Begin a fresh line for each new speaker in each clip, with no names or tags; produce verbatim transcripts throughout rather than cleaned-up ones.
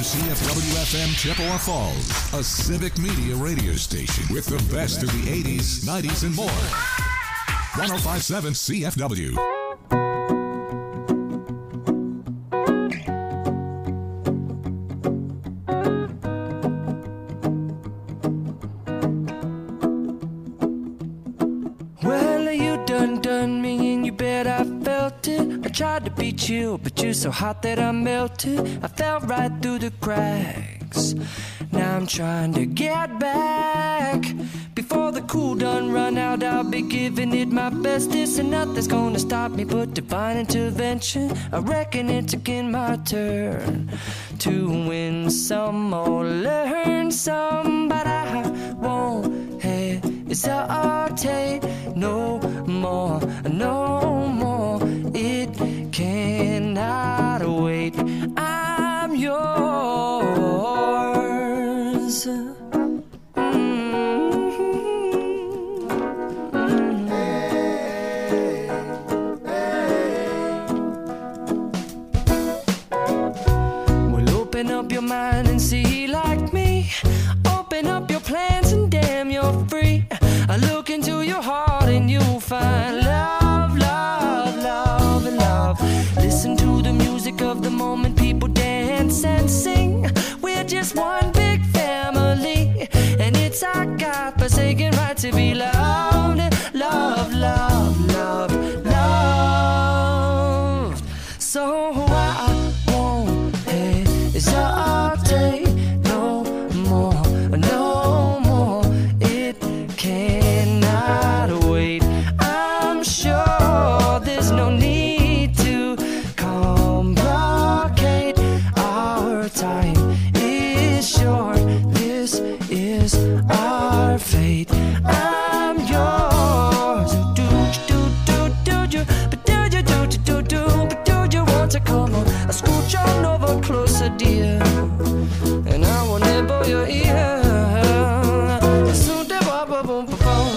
W C F W F M Chippewa Falls, a civic media radio station with the best of the eighties, nineties, and more. one oh five point seven C F W.
Tried to beat you, but you're so hot that I melted. I fell right through the cracks. Now I'm trying to get back. Before the cool done run out, I'll be giving it my bestest, and nothing's gonna stop me but divine intervention. I reckon it's again my turn to win some or learn some, but I won't hesitate no more, no more. It cannot wait. I'm yours. Up your mind and see like me. Open up your plans and damn, you're free. I look into your heart and you'll find love, love, love, and love. Listen to the music of the moment, people dance and sing. We're just one big family, and it's our God-forsaken right to be loved. Love, love, love, love. So I won't hesitate no more, no more. It cannot wait. I'm sure there's no need to complicate. Our time is short. This is our fate. I'm yours. Do do do do do, but do you do do do do, but do you want to come on? I scooch on over closer, dear, and I will nibble your ear. So da ba ba boom ba boom.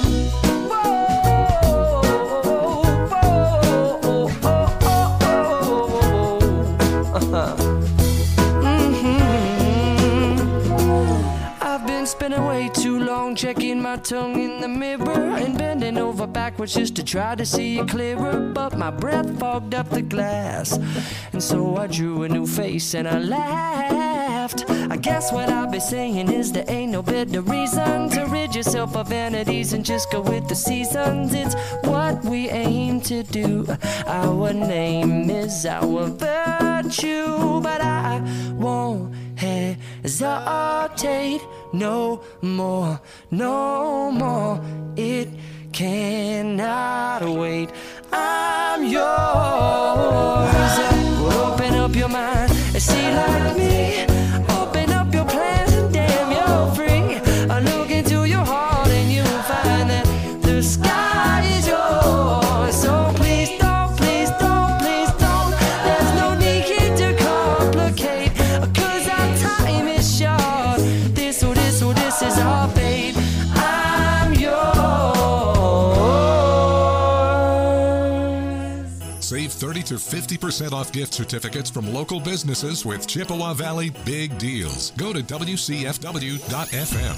I've been spending way too long checking my tongue in the mirror and bending over backwards just to try to see it clearer, but my breath fogged up the glass, and so I drew a new face and I laughed. I guess what I'll be saying is there ain't no better reason to rid yourself of vanities and just go with the seasons. It's what we aim to do. Our name is our virtue, but I won't hesitate no more, no more. It cannot wait. I'm yours. Well, open up your mind and see like me. Open up your plans and damn, you're free. I look into your heart and you'll find that the sky is yours. So please don't, please don't, please don't. There's no need to complicate, 'cause our time is short. This, oh, this, oh, this is our fate. I'm yours.
Save thirty to fifty percent off gift certificates from local businesses with Chippewa Valley Big Deals. Go to W C F W dot F M.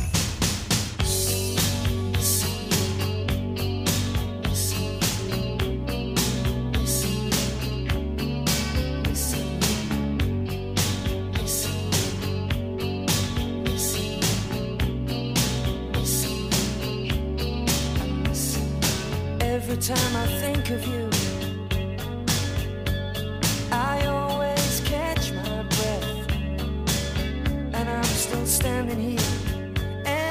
Every time I think of you, I always catch my breath, and I'm still standing here,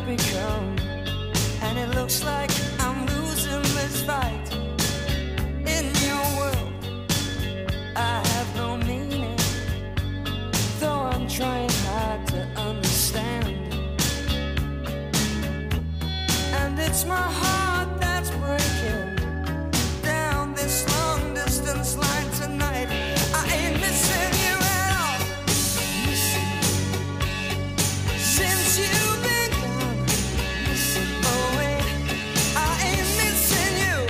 become, and it looks like I'm losing this fight. In your world, I have no meaning, though I'm trying hard to understand. And it's my heart that's breaking down this long distance line tonight. I ain't missing you at all. Since you've been gone, oh wait, I ain't missing you.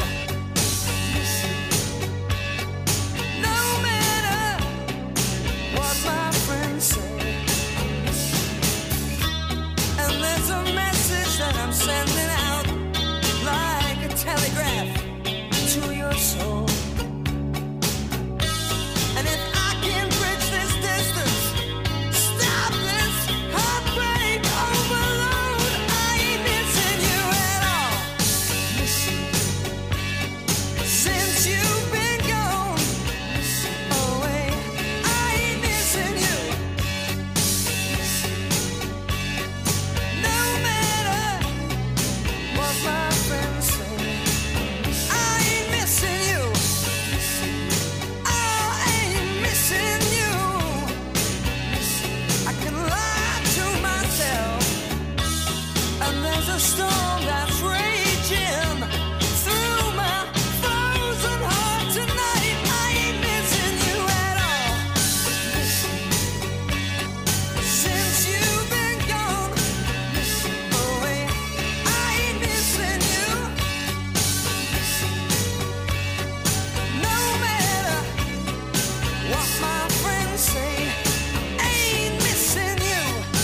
No matter what my friends say, and there's a message that I'm sending out like a telegraph to your soul. And if I can bridge this distance, stop this heartbreak overload, I ain't missing you at all. Since you've been gone, oh wait, I ain't missing you. No matter what my friends say, I ain't missing you. I ain't missing you. I can lie to myself, and there's a storm that's raging through my frozen heart tonight. I ain't missing you at all. Since you've been gone, oh wait, I ain't missing you. No matter what my friends say, ain't missing you.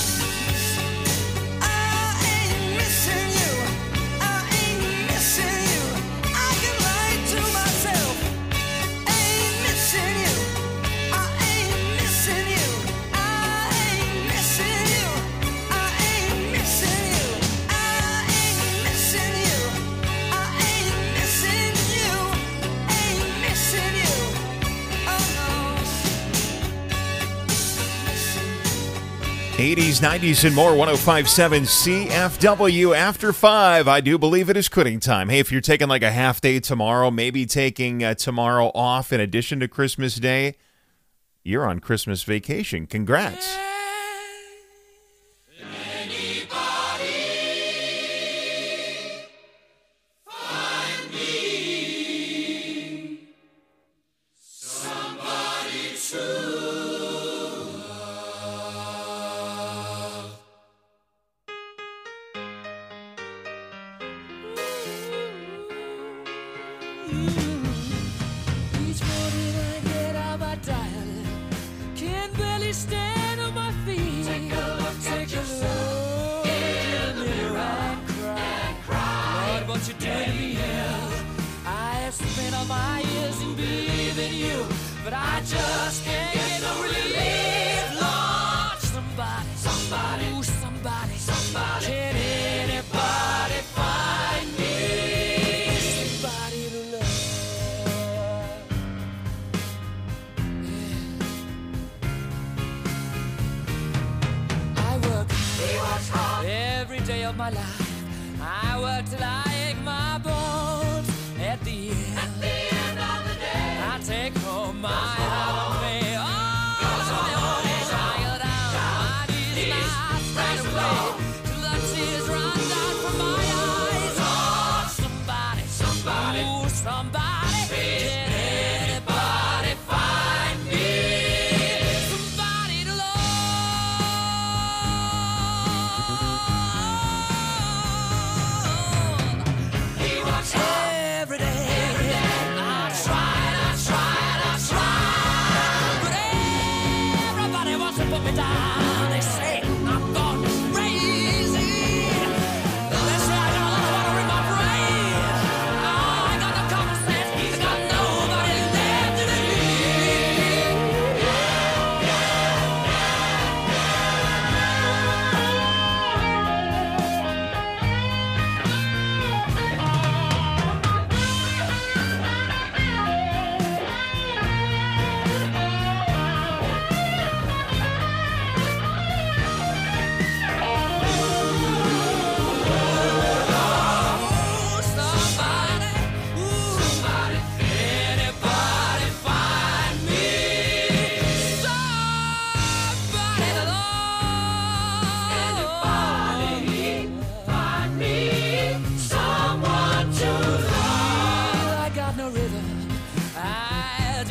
I ain't missing you. I ain't missing you. I can lie to myself. Ain't missing you. I ain't missing you. I ain't missing you. I ain't missing you. I ain't missing you. I ain't missing you. Ain't missing you. Oh no.
eighties, nineties, and more, one oh five point seven C F W after five. I do believe it is quitting time. Hey, if you're taking like a half day tomorrow, maybe taking uh, tomorrow off in addition to Christmas Day, you're on Christmas vacation. Congrats.
Each morning I get out my diary, can barely stand on my feet. Take a look, take a look in the mirror and cry. Lord, what you doing to me here? I have spent all my years in believing you, but I just can't get no relief. Lord, somebody, somebody, ooh, somebody, somebody, can anybody find me somebody to love? I work hard every day of my life. I work till I ache my bones. At the end, At the end of the day, I take home my heart of me. Oh, tired out, my knees and I straight away till the tears run down from my eyes. Oh, somebody, somebody, ooh, somebody, can anybody find me somebody to love? He was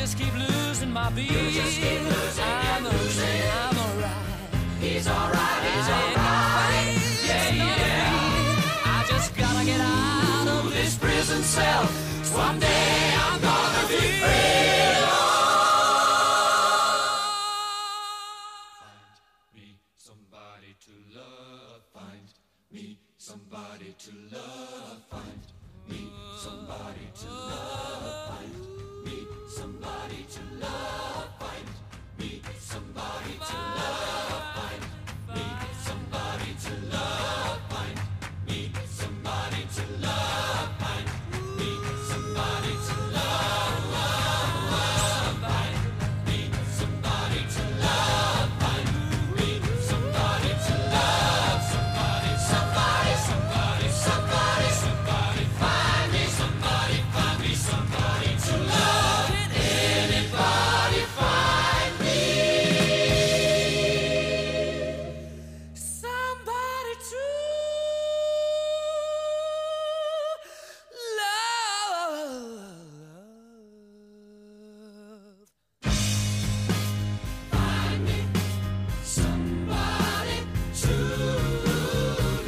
just keep losing my beat. You just keep losing I'm and losing. I'm alright. He's alright. He's alright. Yeah, yeah. I just gotta get out of this prison cell. Someday I'm gonna be free. Find me somebody to love. Find me somebody to love. Find me somebody to love. Find me somebody to love. Find me somebody to love. Find me somebody to love. Find me somebody to love. Find me somebody to love. Find me somebody to love. Find me somebody to love. Somebody, somebody, somebody, somebody, somebody. Find me somebody. Find me somebody to love. Anybody find me somebody to love. Find me somebody to love.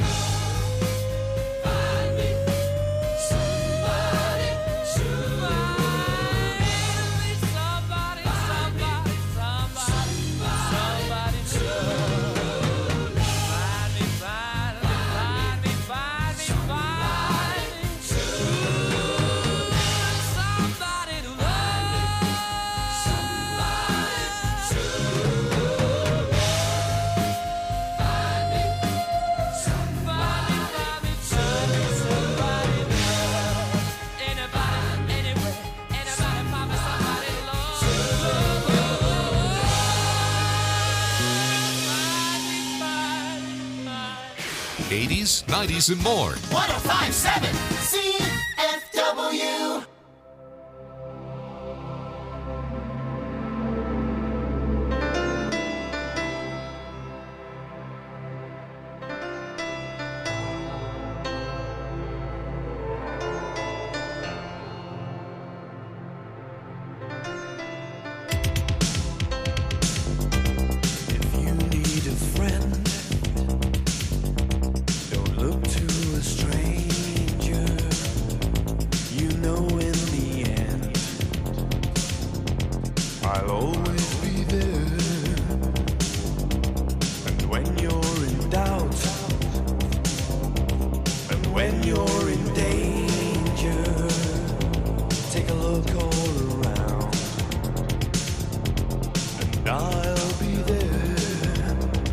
Find me somebody to love. Find me somebody, somebody, somebody, somebody to love. Find me, find me, find me, find me, find me to love. Somebody to love. Somebody to love. Find me somebody, find me somebody, somebody to love. Anybody, anywhere, anybody, find me somebody to love. Find me, find me, find me.
eighties, nineties, and more.
one oh five point seven C F W.
If you need a friend, don't look to a stranger. You know in the end, I'll always be there. And when you're in doubt, and when you're in danger, take a look all around, and I'll be there.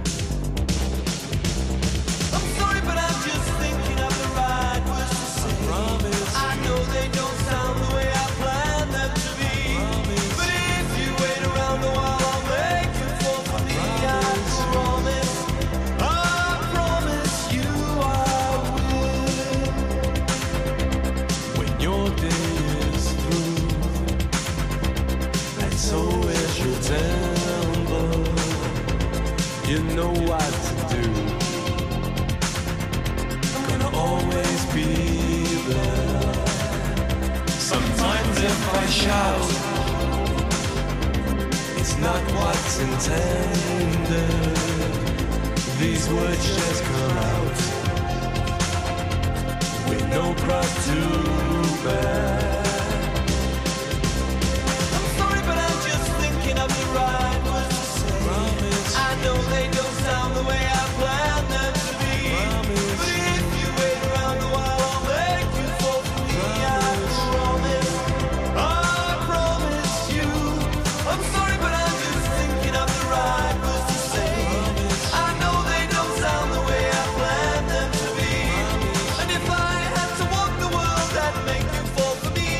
I'm sorry, but I'm just thinking of the right words to say. Promise. I know they don't sound the way I planned them to be. Promise. But if you wait around a while, I'll make you fall for me. I promise. I promise you I will. When your day is through, and so is your temper, you know what to do. I'm gonna always be there. Sometimes if I shout, it's not what's intended. These words just come out with no cross to bear. I'm sorry, but I'm just thinking of the right words to say. Promise. I know they don't sound the way I planned them to be. Promise. But if you wait around a while, I'll make you fall for me. I promise. I promise you. I'm sorry, but I'm just thinking of the right words to say. Promise. I know they don't sound the way I planned them to be. Promise. And if I had to walk the world, that'd make you fall for me.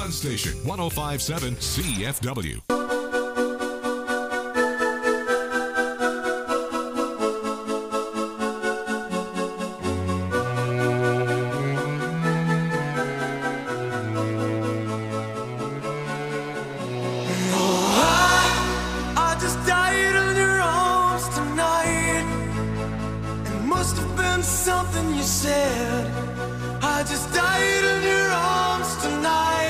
fun station, one oh five point seven C F W.
I just died in your arms tonight. It must have been something you said. I just died in your arms tonight.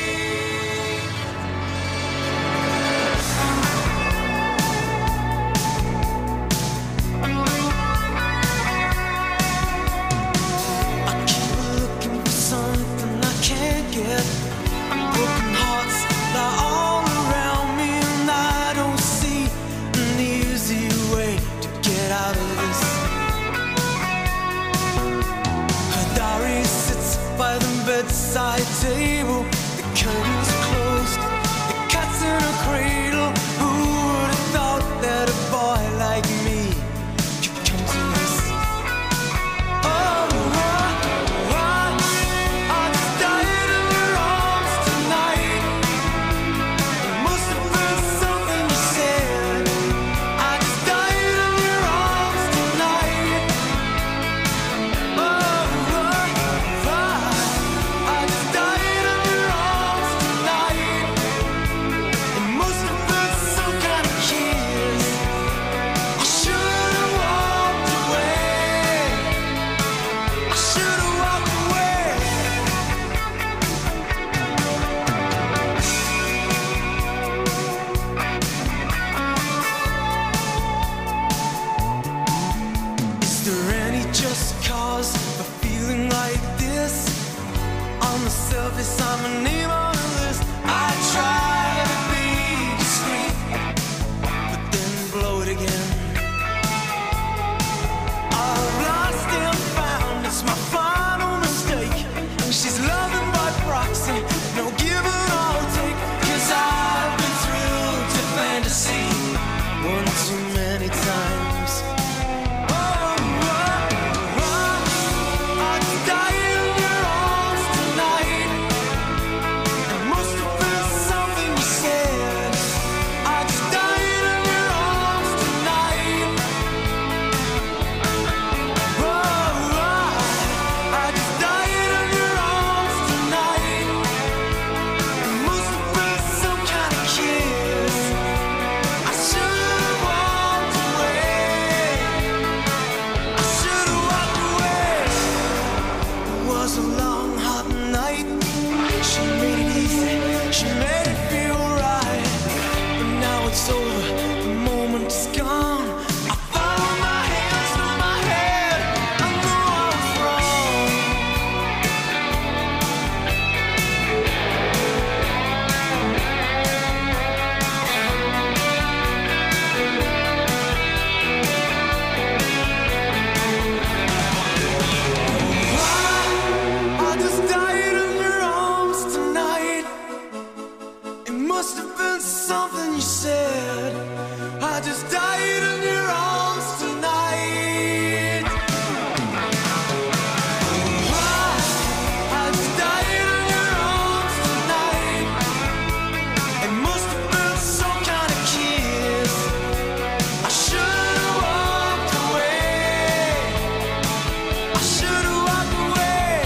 I keep looking for something I can't get. Broken hearts lie all around me, and I don't see an easy way to get out of this. Her diary sits by the bedside table. The curtains are closed, the cat's in a cradle. Who would have thought that a boy like me could come to this? Oh, I, I, I just died in your arms tonight. It must have been something you said. I just died in your arms tonight. Oh, I, I, I just died in your arms tonight. It must have been some kind of kiss. I should have walked away. I should have walked away. Is there any just cause for feeling like this? On the surface, I'm a name on a list. I try to be discreet, but then blow it again. I've lost and found, it's my final mistake. She's loving by proxy, no give or take. Cause I've been thrilled to fantasy one too many times. Oh, I, I, I just died in your arms tonight. It must have been something you said. I just died in your arms tonight. Oh, I, I just died in your arms tonight. It must have been some kind of kiss. I should have walked away. I should have walked away. It was a long, hot night. She made it easy. She made it feel right. But now it's over. The moment is gone. I found my hands through my head. I know I was wrong. I, I just died in your arms tonight. It must have been something you said. I just died in your arms tonight. I, I just died in your arms tonight. It must have been some kind of kiss. I should have walked away. I should have walked away.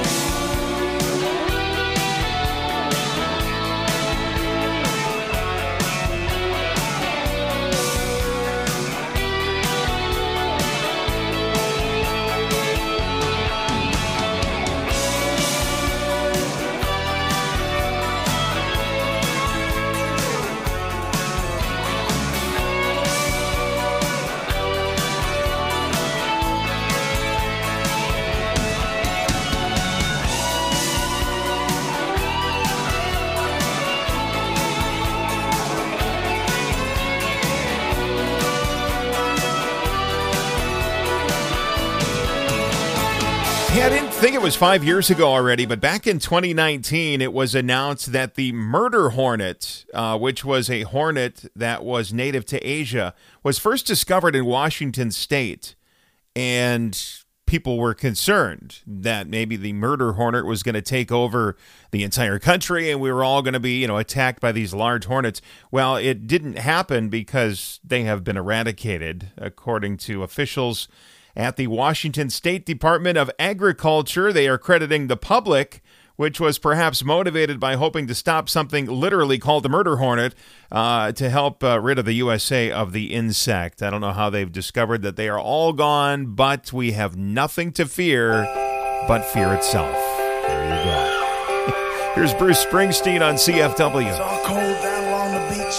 Hey, I didn't think it was five years ago already, but back in twenty nineteen, it was announced that the murder hornet, uh, which was a hornet that was native to Asia, was first discovered in Washington state. And people were concerned that maybe the murder hornet was going to take over the entire country and we were all going to be, you know, attacked by these large hornets. Well, it didn't happen because they have been eradicated, according to officials at the Washington State Department of Agriculture. They are crediting the public, which was perhaps motivated by hoping to stop something literally called the murder hornet, uh, to help uh, rid of the U S A of the insect. I don't know how they've discovered that they are all gone, but we have nothing to fear but fear itself. There you go. Here's Bruce Springsteen on C F W.
It's all cold down along the beach.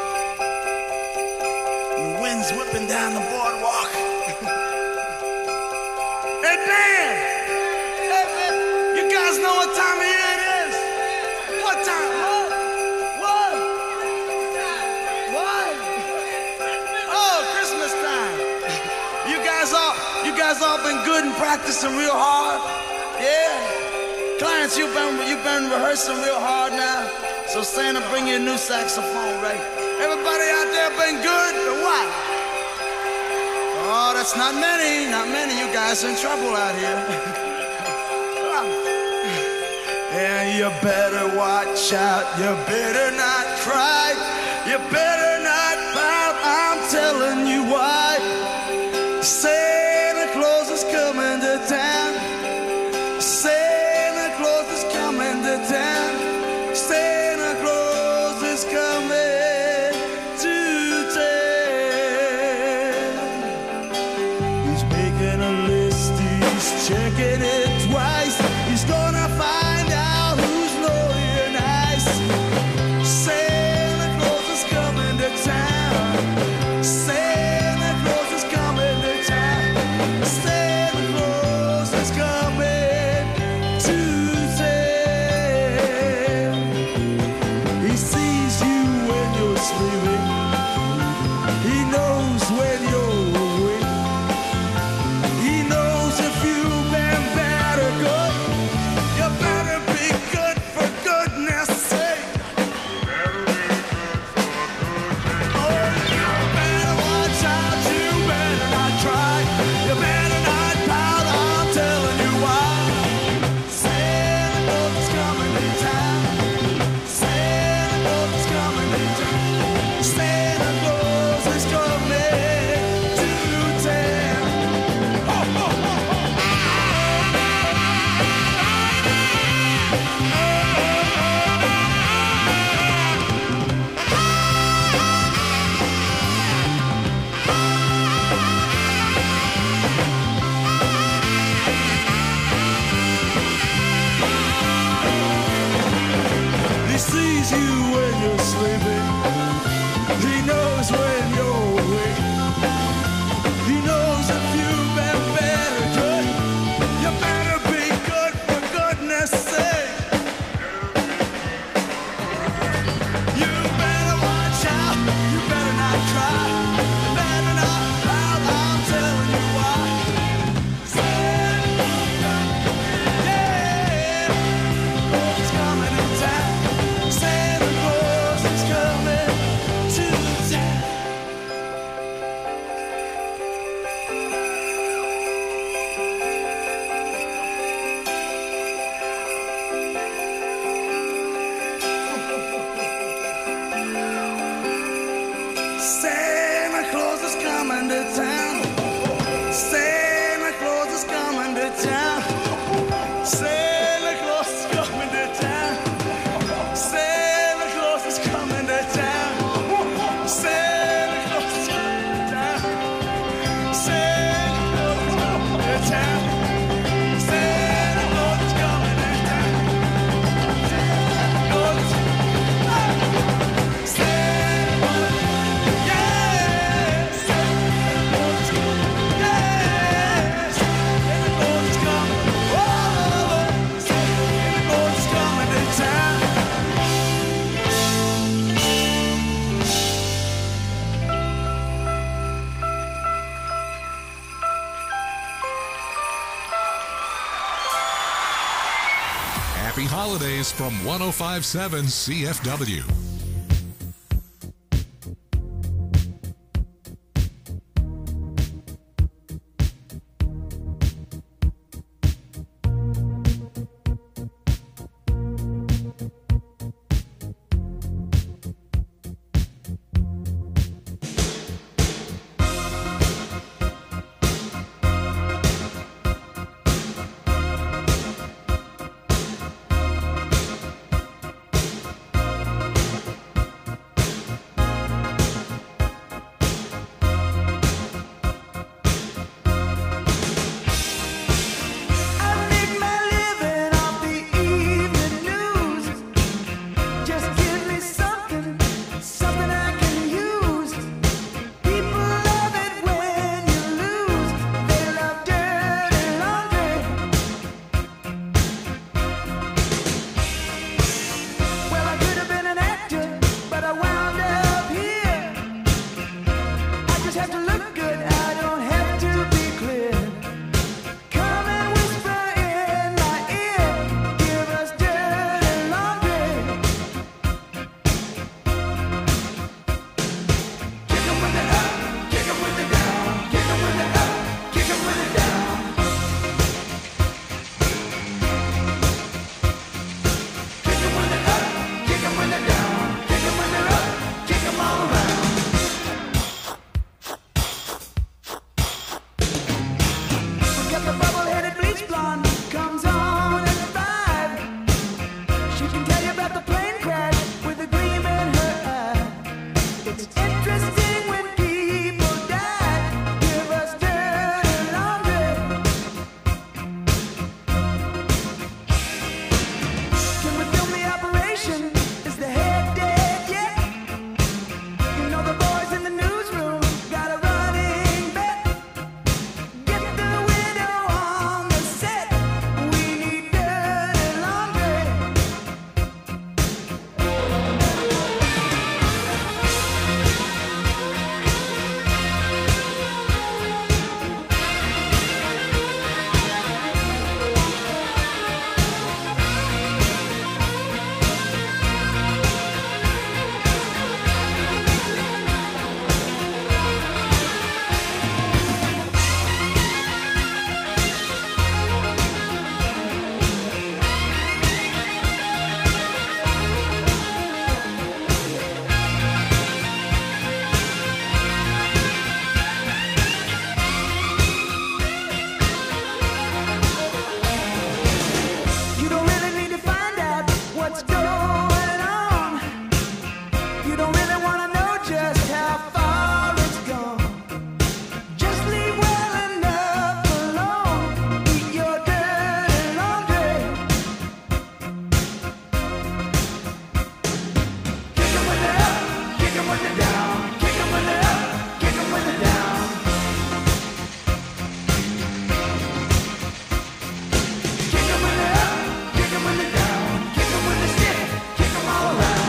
And the wind's whipping down the boardwalk. Hey, Dan! Hey, man! You guys know what time of year it is? What time? What? What? What? Oh, Christmas time. You guys all, you guys all been good and practicing real hard? Yeah? Clarence, you've been, you've been rehearsing real hard now. So Santa, bring you a new saxophone, right? Everybody out there been good or what? Oh, that's not many, not many. You guys in trouble out here. And you better watch out. You better not cry. You better not pout. I'm telling you why. Santa Claus is coming to town. Santa Claus is coming to town. Santa Claus is coming to town. He's making a list. He's checking it twice. He's gonna find out who's naughty and nice. Santa Claus is coming to town. Santa Claus is coming to town. Santa Claus is coming to town. He sees you when you're sleeping. He knows when you're awake. He knows if you've been bad or good. You better be good for goodness sake. Oh, you better watch out. You better not cry. You better not pout. I'm telling you why. Santa Claus is coming to town. Santa Claus is coming to town. Santa Claus is coming to town. Ho, ho, ho, ho. He sees you when you're sleeping. He knows when you're awake. He knows if you've been bad or good. You better be good for goodness sake. You better watch out. You better not cry. You better not pout. I'm telling you why. Santa Claus is coming to town. Santa Claus is coming to town. Santa Claus is coming to town. Santa Claus is coming to town. Santa Claus is coming to town. Santa Claus is coming to town. Santa Claus is coming to town. Santa Claus is coming to town. Santa Claus is coming to town. Santa Claus is Santa Claus, yeah, Santa Claus is coming, yeah, Santa Claus is coming, oh, Santa Claus is coming to town.
Happy holidays from one oh five point seven C F W.
about the plane crash with a gleam in her eye. It's interesting when people die. Give us dirty laundry. Can we film the operation? Is the head dead yet? You know the boys in the newsroom got a running bet. Get the widow on the set. We need dirty laundry. You don't really need to find out what's going on. You don't really want to know just how far it's gone. Just leave well enough alone. Eat your dirty laundry. Kick 'em when they're up, kick 'em when they're down. Kick 'em when they're up, kick 'em when they're down. Kick 'em when they're up, kick 'em when they're down. Kick 'em when they're stiff, kick 'em all around.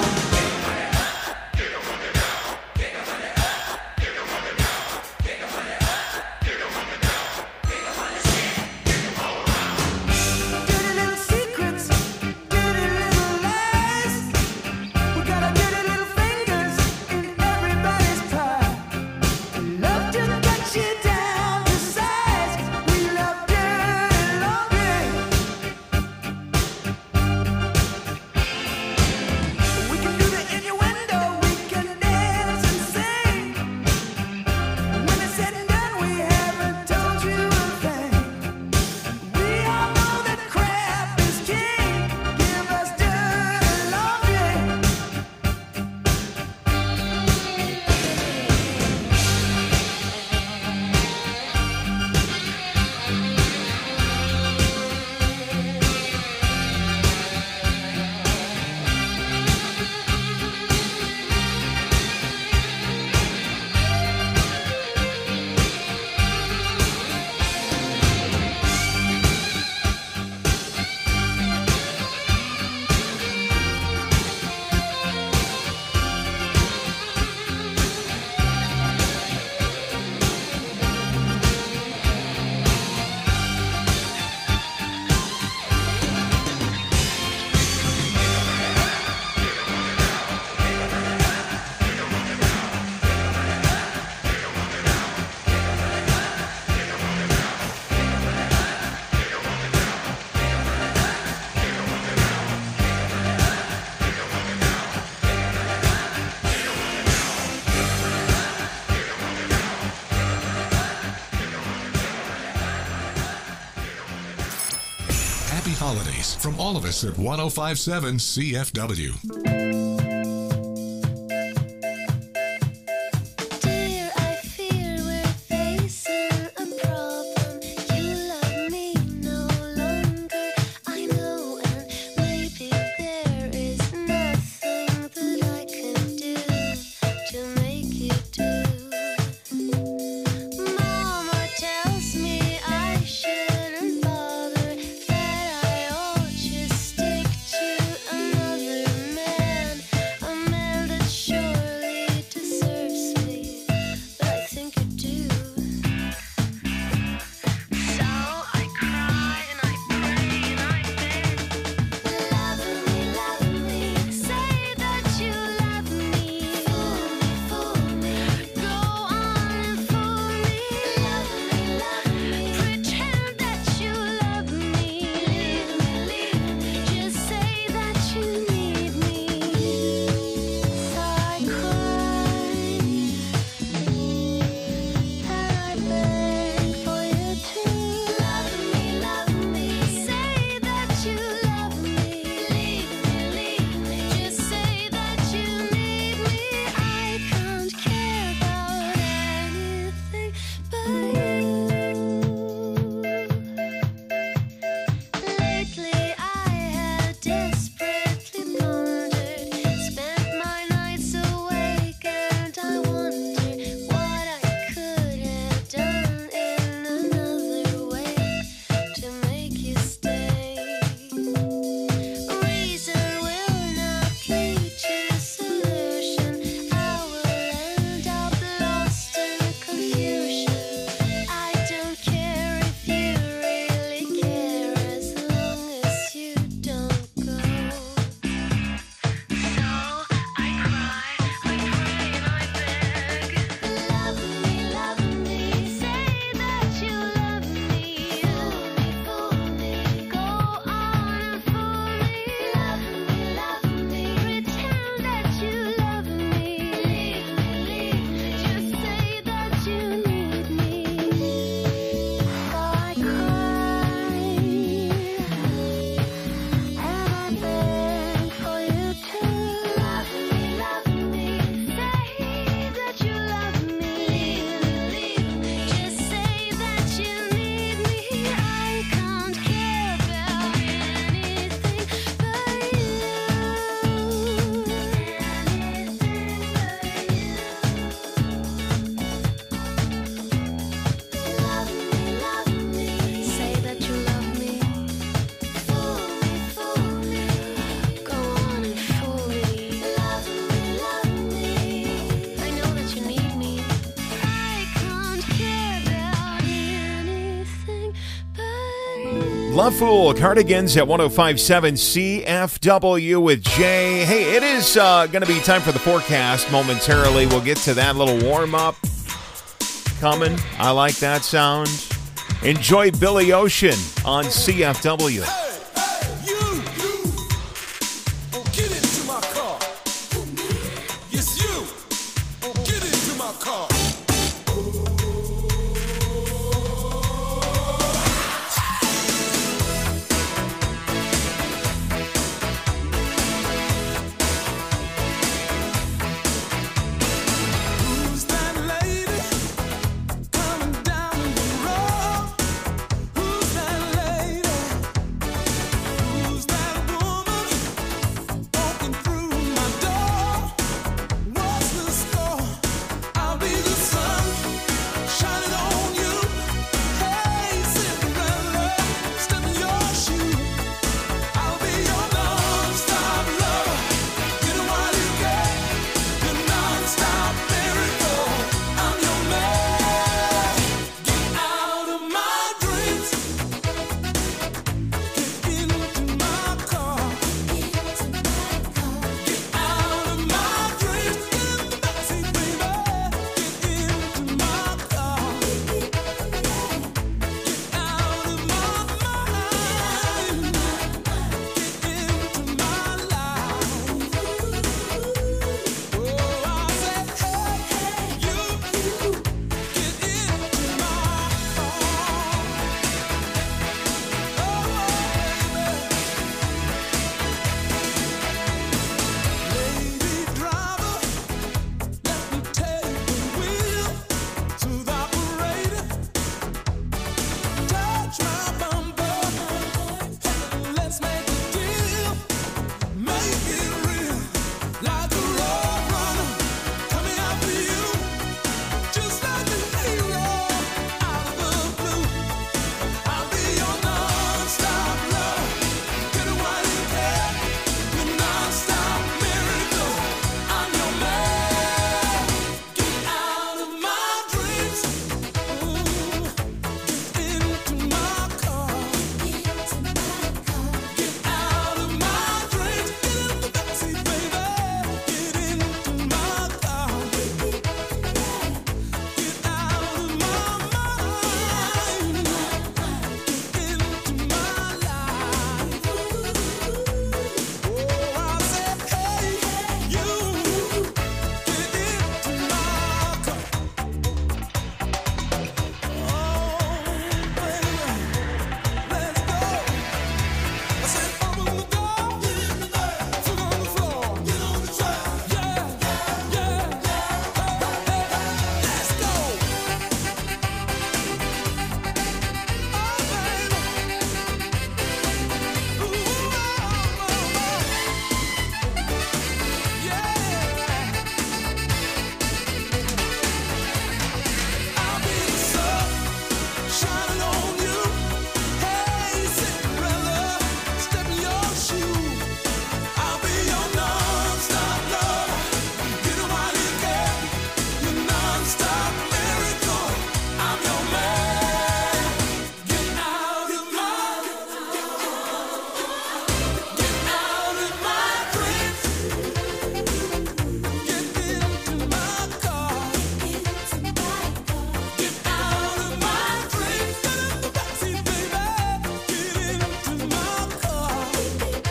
Dirty little secrets, dirty little lies. We got our dirty little fingers in everybody's pie. Love to cut you down to size. We love dirty laundry. We can do the innuendo, we can dance and sing. When it's said and done, we haven't told you a thing. We all know that crap is king. Give us dirty laundry.
Happy holidays from all of us at one oh five point seven C F W.
Dear, I fear we're facing a problem. You love me no longer, I know, and maybe there is nothing that I can do to make you do. Mama tells me I shouldn't bother, that I ought just stick to another man.
Love Fool, Cardigans at one oh five point seven C F W with Jay. Hey, it is uh, going to be time for the forecast momentarily. We'll get to that little warm-up coming. I like that sound. Enjoy Billy Ocean on C F W.
You, you, get into my car. Yes, you, get into my car. Who's that lady coming down the road? Who's that lady? Who's that woman walking through my door? What's the score? I'll be the sun shining on you. Hey, Cinderella, step in your shoe. I'll be your non-stop lover. Get it while you can. Your non-stop miracle. I'm your man. Get out of my dreams. Get into my car. Get out of my dreams. Get in the backseat, baby. Get into my car. Get out of my mind. Get into my life. Oh, I said, hey, you, get into my car. Lady driver, let me take the wheel to the operator. Touch my bumper, let's make a deal. Make it real, like a road runner coming after you, just like a hero out of the blue. I'll be your non-stop love. Get it while you can. Your non-stop miracle. I'm your man. Get out of my dreams. Ooh, get into my car. Get out of my dreams. Get in the backseat, baby. Get into my car. Get out of my mind. Get into my life. Oh, I said, hey, you, get into my car. Oh, baby, let's go. I said, open the door, get in the door, foot on the floor, get on the track. Yeah, yeah, hey, hey, let's go. Oh, baby. I'll be the sun shining on you. Hey, Cinderella, step in your shoe. I'll be your non-stop lover. Get it while you can. Your non-stop miracle. I'm your man. Get out of my, get out of my dreams. Get into my car. Get out of my dreams. Get in the backseat, baby. Get into my car. Get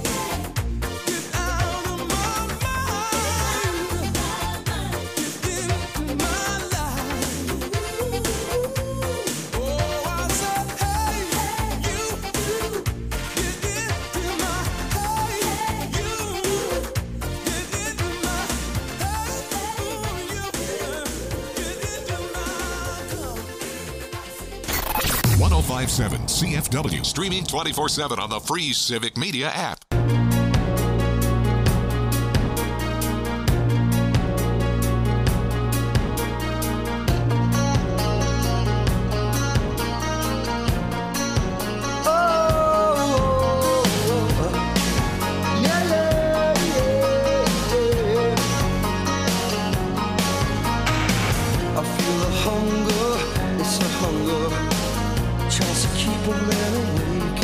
out of my mind. Get into my life. Oh, I said, hey, you, get into my, hey, you, get into my, hey, you, get into my car.
one oh five point seven C F W. Streaming twenty-four seven on the free Civic Media app.
I feel a hunger, it's a hunger, tries to keep a man awake.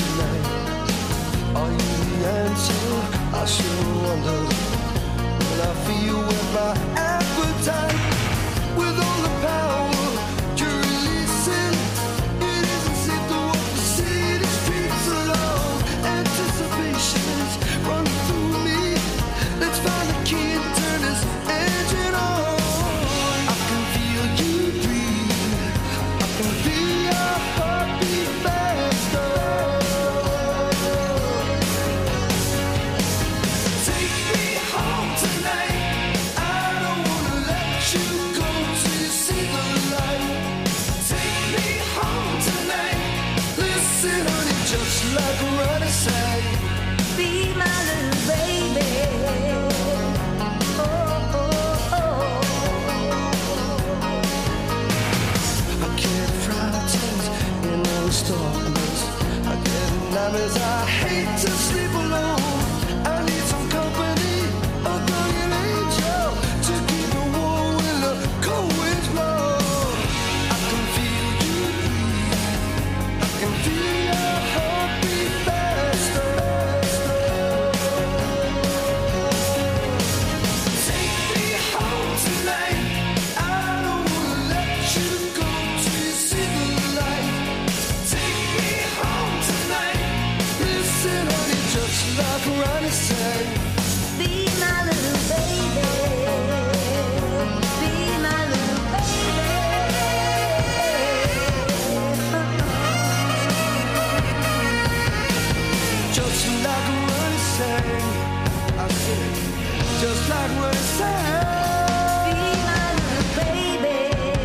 just like what it says.
Be my little baby,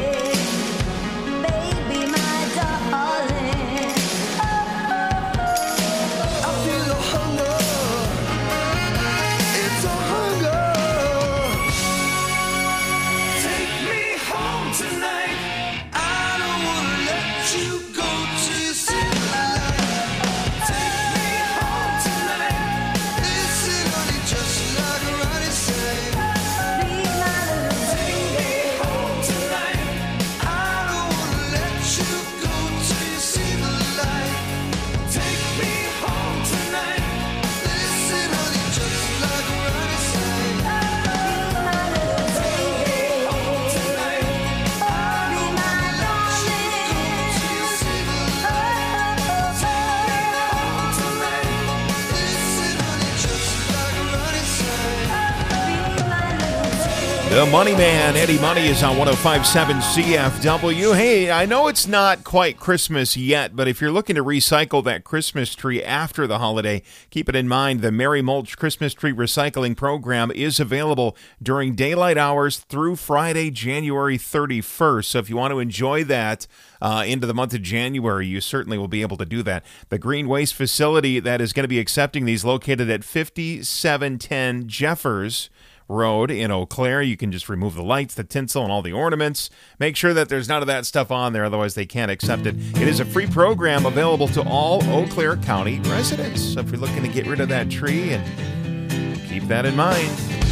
baby, my darling. Oh,
I feel a hunger. It's a hunger. Take me home tonight. I don't wanna let you go till you see the light. Take me home tonight. Listen, honey, just like Ronnie said.
be my little
Take me
baby.
home tonight. I don't wanna let you go till you see the light. Take me home tonight. Listen, honey, just like Ronnie said.
Be my little baby.
Home tonight. I don't wanna let you go till you see the light. Take me home tonight. Listen, honey, just like Ronnie said.
The Money Man, Eddie Money, is on one oh five point seven C F W. Hey, I know it's not quite Christmas yet, but if you're looking to recycle that Christmas tree after the holiday, keep it in mind the Merry Mulch Christmas Tree Recycling Program is available during daylight hours through Friday, January thirty-first. So if you want to enjoy that uh, into the month of January, you certainly will be able to do that. The Green Waste Facility that is going to be accepting these, located at fifty-seven ten Jeffers Road in Eau Claire. You can just remove the lights, the tinsel, and all the ornaments. Make sure that there's none of that stuff on there, otherwise they can't accept it. It is a free program available to all Eau Claire County residents. So if you're looking to get rid of that tree, and keep that in mind.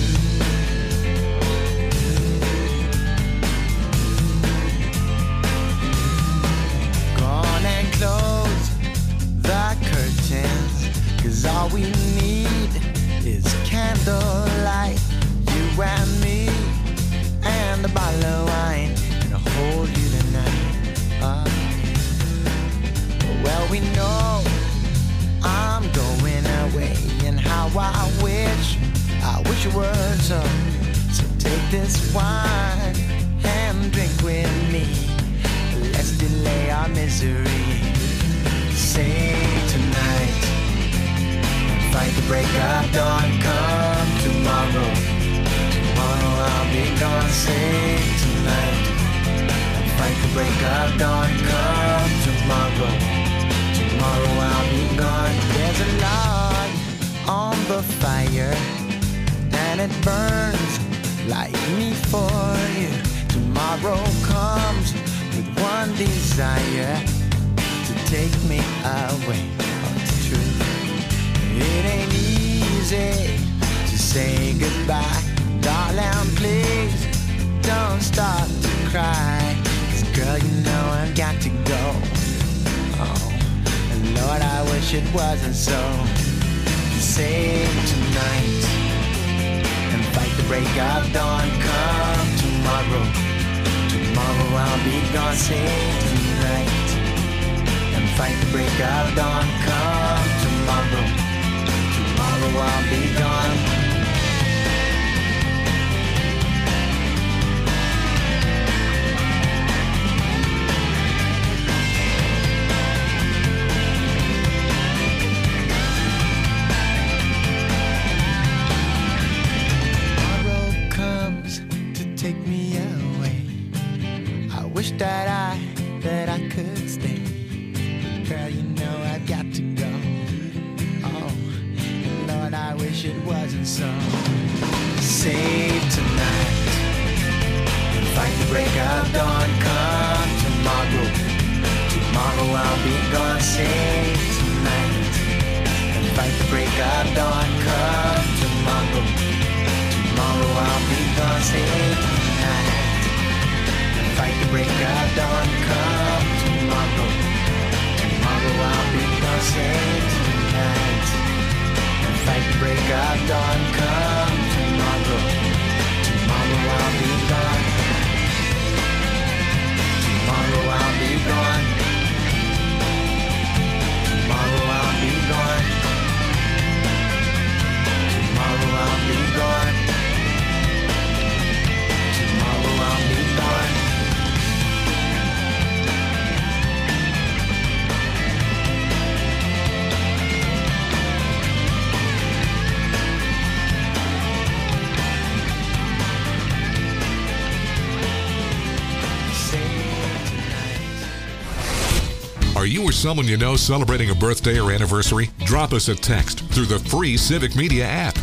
Go on and close the curtains, 'cause all we need is candlelight. You and me, and a bottle of wine, and I'll hold you tonight. Oh. Well, we know I'm going away, and how I wish, I wish it were so. So take this wine and drink with me. Let's delay our misery. Say tonight, fight the break of dawn. Come tomorrow, tomorrow I'll be gone. Say tonight, fight the break of dawn. Come tomorrow, tomorrow I'll be gone. There's a log on the fire, and it burns like me for you. Tomorrow comes with one desire, to take me away. Oh, it's true. It ain't easy to say goodbye. Darling, please don't start to cry. 'Cause girl, you know I've got to go. Oh, and Lord, I wish it wasn't so. Save tonight and fight the break of dawn. Come tomorrow, tomorrow I'll be gone. Save tonight and fight the break of dawn. Come tomorrow, tomorrow I'll be gone. Tomorrow comes to take me away. I wish that I, that I could stay. Girl, you know I've got to go. Oh, Lord, I wish it wasn't so. Save tonight and fight the break of dawn. Come tomorrow, tomorrow I'll be gone. Save tonight and fight the break of dawn. Come tomorrow, tomorrow I'll be gone. Save tonight and fight the break of dawn. Come tomorrow, tomorrow I'll be gone. Save tonight and fight the break of dawn. Come tomorrow, tomorrow I'll be gone. Tomorrow I'll be gone. Tomorrow I'll be gone. Tomorrow I'll be gone. Tomorrow I'll be gone.
Are you or someone you know celebrating a birthday or anniversary? Drop us a text through the free Civic Media app.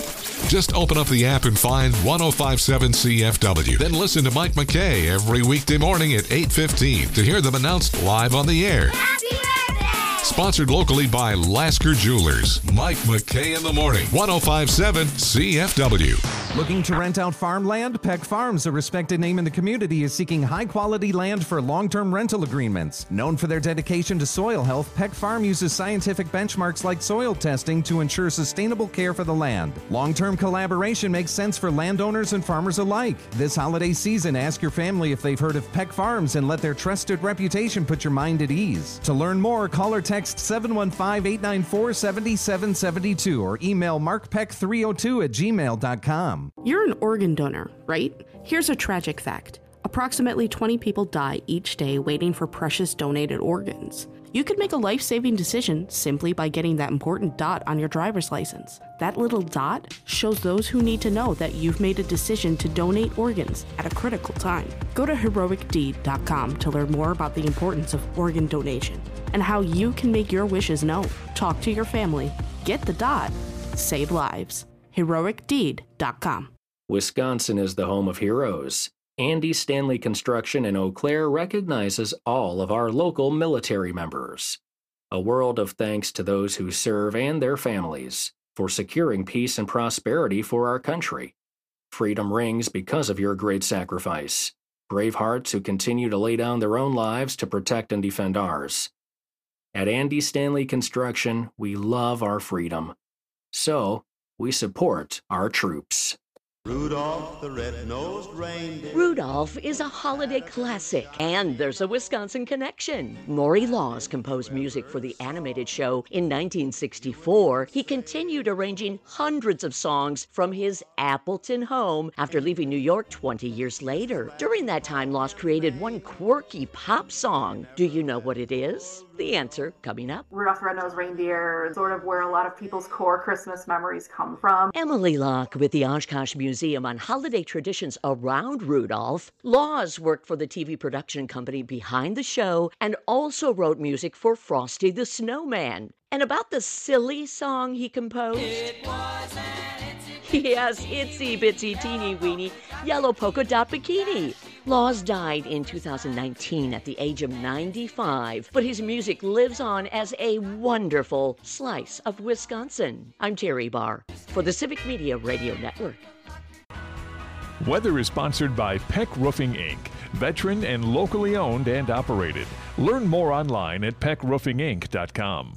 Just open up the app and find ten fifty-seven C F W. Then listen to Mike McKay every weekday morning at eight fifteen to hear them announced live on the air.
Happy birthday!
Sponsored locally by Lasker Jewelers. Mike McKay in the morning. ten fifty-seven C F W.
Looking to rent out farmland? Peck Farms, a respected name in the community, is seeking high-quality land for long-term rental agreements. Known for their dedication to soil health, Peck Farm uses scientific benchmarks like soil testing to ensure sustainable care for the land. Long-term collaboration makes sense for landowners and farmers alike. This holiday season, ask your family if they've heard of Peck Farms and let their trusted reputation put your mind at ease. To learn more, call or text seven one five, eight nine four, seven seven seven two or email mark peck three oh two at gmail dot com.
You're an organ donor, right? Here's a tragic fact. Approximately twenty people die each day waiting for precious donated organs. You could make a life-saving decision simply by getting that important dot on your driver's license. That little dot shows those who need to know that you've made a decision to donate organs at a critical time. Go to heroic deed dot com to learn more about the importance of organ donation and how you can make your wishes known. Talk to your family. Get the dot. Save lives. heroic deed dot com.
Wisconsin is the home of heroes. Andy Stanley Construction in Eau Claire recognizes all of our local military members. A world of thanks to those who serve and their families for securing peace and prosperity for our country. Freedom rings because of your great sacrifice. Brave hearts who continue to lay down their own lives to protect and defend ours. At Andy Stanley Construction, we love our freedom. So, we support our troops.
Rudolph the red-nosed reindeer.
Rudolph is a holiday classic, and there's a Wisconsin connection. Maury Laws composed music for the animated show in nineteen sixty-four. He continued arranging hundreds of songs from his Appleton home after leaving New York twenty years later. During that time, Laws created one quirky pop song. Do you know what it is? The answer coming up.
Rudolph the Red-Nosed Reindeer is sort of where a lot of people's core Christmas memories come from.
Emily Locke with the Oshkosh Museum on holiday traditions around Rudolph. Laws worked for the T V production company behind the show and also wrote music for Frosty the Snowman. And about the silly song he composed? It was an itsy Yes, itsy bitsy teeny weeny yellow polka dot bikini. Laws died in two thousand nineteen at the age of ninety-five, but his music lives on as a wonderful slice of Wisconsin. I'm Terry Barr for the Civic Media Radio Network.
Weather is sponsored by Peck Roofing Incorporated, veteran and locally owned and operated. Learn more online at peck roofing inc dot com.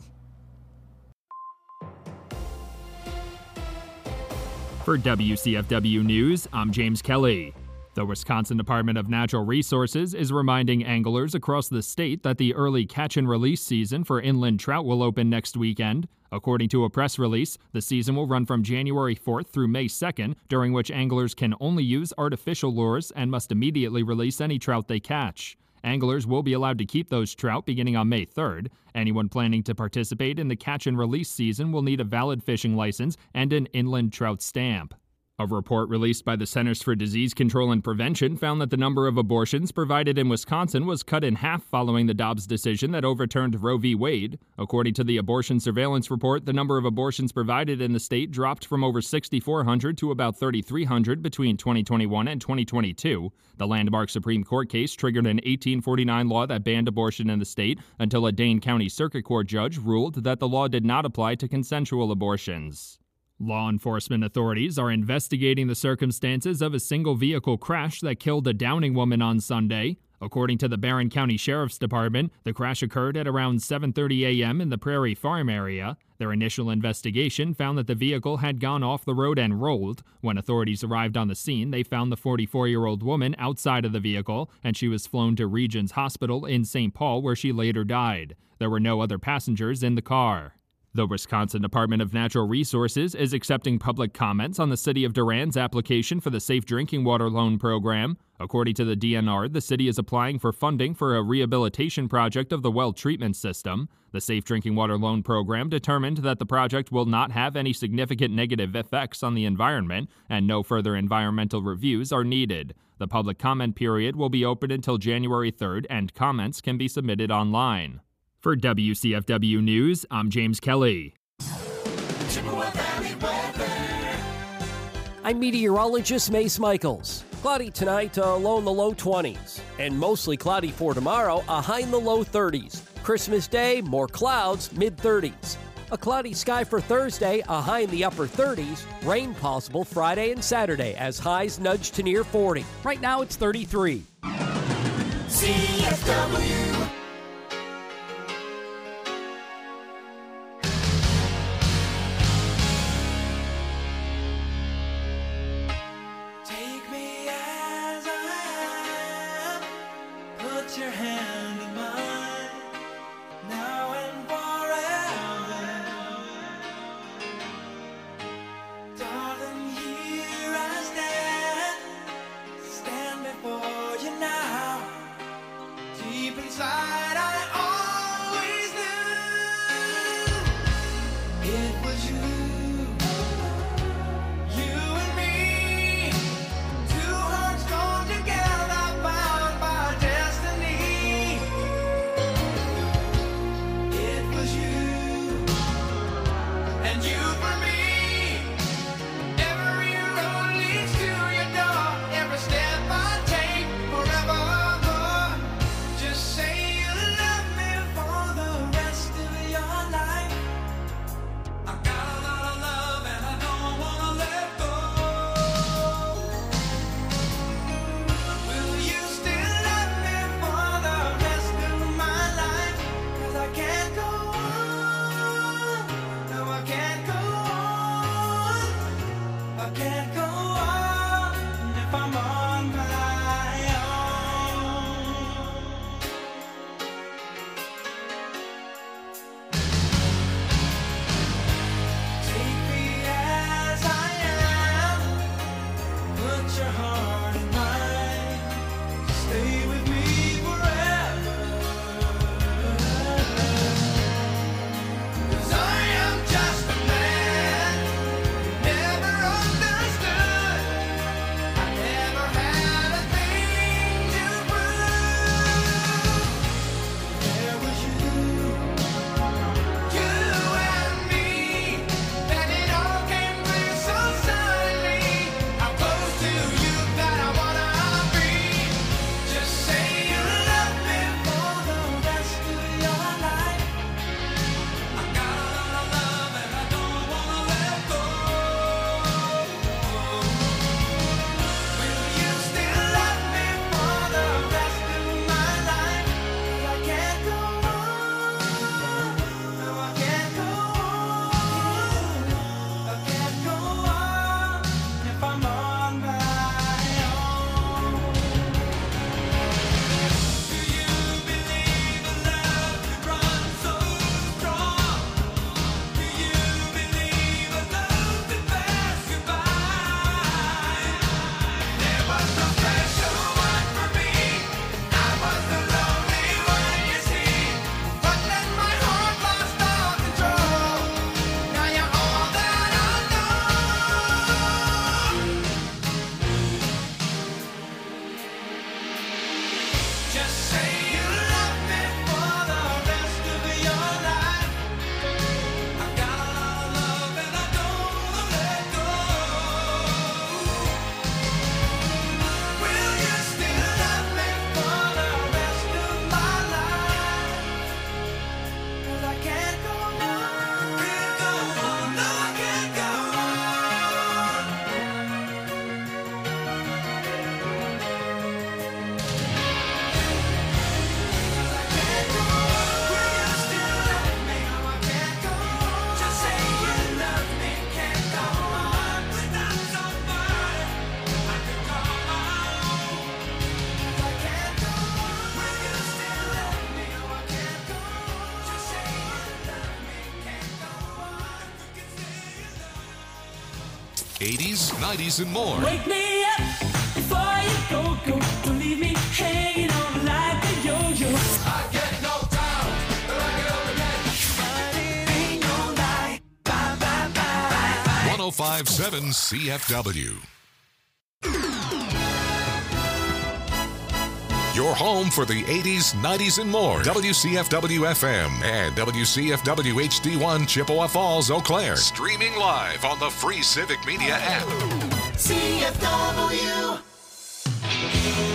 For W C F W News, I'm James Kelly. The Wisconsin Department of Natural Resources is reminding anglers across the state that the early catch and release season for inland trout will open next weekend. According to a press release, the season will run from January fourth through May second, during which anglers can only use artificial lures and must immediately release any trout they catch. Anglers will be allowed to keep those trout beginning on May third. Anyone planning to participate in the catch and release season will need a valid fishing license and an inland trout stamp. A report released by the Centers for Disease Control and Prevention found that the number of abortions provided in Wisconsin was cut in half following the Dobbs decision that overturned Roe v. Wade. According to the Abortion Surveillance Report, the number of abortions provided in the state dropped from over sixty-four hundred to about thirty-three hundred between twenty twenty-one and twenty twenty-two. The landmark Supreme Court case triggered an eighteen forty-nine law that banned abortion in the state until a Dane County Circuit Court judge ruled that the law did not apply to consensual abortions. Law enforcement authorities are investigating the circumstances of a single vehicle crash that killed a Downing woman on Sunday. According to the Barron County Sheriff's Department, the crash occurred at around seven thirty a.m. in the Prairie Farm area. Their initial investigation found that the vehicle had gone off the road and rolled. When authorities arrived on the scene, they found the forty-four-year-old woman outside of the vehicle, and she was flown to Regions Hospital in Saint Paul, where she later died. There were no other passengers in the car. The Wisconsin Department of Natural Resources is accepting public comments on the City of Durand's application for the Safe Drinking Water Loan Program. According to the D N R, the city is applying for funding for a rehabilitation project of the well treatment system. The Safe Drinking Water Loan Program determined that the project will not have any significant negative effects on the environment, and no further environmental reviews are needed. The public comment period will be open until January third, and comments can be submitted online. For W C F W News, I'm James Kelly.
Chippewa Valley weather.
I'm meteorologist Mace Michaels. Cloudy tonight, uh, low in the low twenties. And mostly cloudy for tomorrow, a high in the low thirties. Christmas Day, more clouds, mid thirties. A cloudy sky for Thursday, a high in the upper thirties. Rain possible Friday and Saturday as highs nudge to near forty. Right now it's thirty-three.
C F W.
Take me as I am. Put your hand in mine. Now and forever. Darling, here I stand. Stand before you now. Deep inside, I always knew it was you. You and me, two hearts joined together, bound by destiny. It was you, and you for me. Every road leads to your door. Every step I take, forevermore. Just say you love me for the rest of your life. I got a lot of love and I don't wanna let go. Will you still love me for the rest of my life? 'Cause I can't go on. No, I can't go on. I can't go on if I'm on my own. Take me as I am. Put your heart in mine. Stay with me forever. 'Cause I am just a man who never understood. I never had a thing to prove. There was you, you and me. Then it all came clear so suddenly. How close to you that I wanna be. Just say you love me for the rest of your life. I got a lot of love and I don't wanna let go. Will you still love me for the rest of my life? 'Cause I can't go on. No, I can't go on. I can't go on if I'm on my own. Do you believe a love could run so strong? Do you believe a love could pass you by? There was no special one for me. I was the lonely one, you see. But then my heart lost all control. Now you're all that I know. Just say you love me for the rest of your life. I got a lot of love and I don't wanna let go. Will you still love me for the rest of my life? 'Cause I can't go on. Can't go on. No, I can't go on. Will you still love me? No, I can't go on. Just say you love me. Can't go on without somebody I could call my own. 'Cause I can't go on. Will you still love me? No, I can't go on. Just say you love me. Can't go on. You can say you love me.
eighties, nineties, and more.
Wake me up before you go, go. Don't leave me hanging on like a yo-yo. I get knocked down, but I get up again. But it ain't no lie. Bye, bye, bye.
one oh five point seven C F W. Your home for the eighties, nineties, and more. W C F W F M and W C F W H D one Chippewa Falls, Eau Claire. Streaming live on the free Civic Media app.
C F W.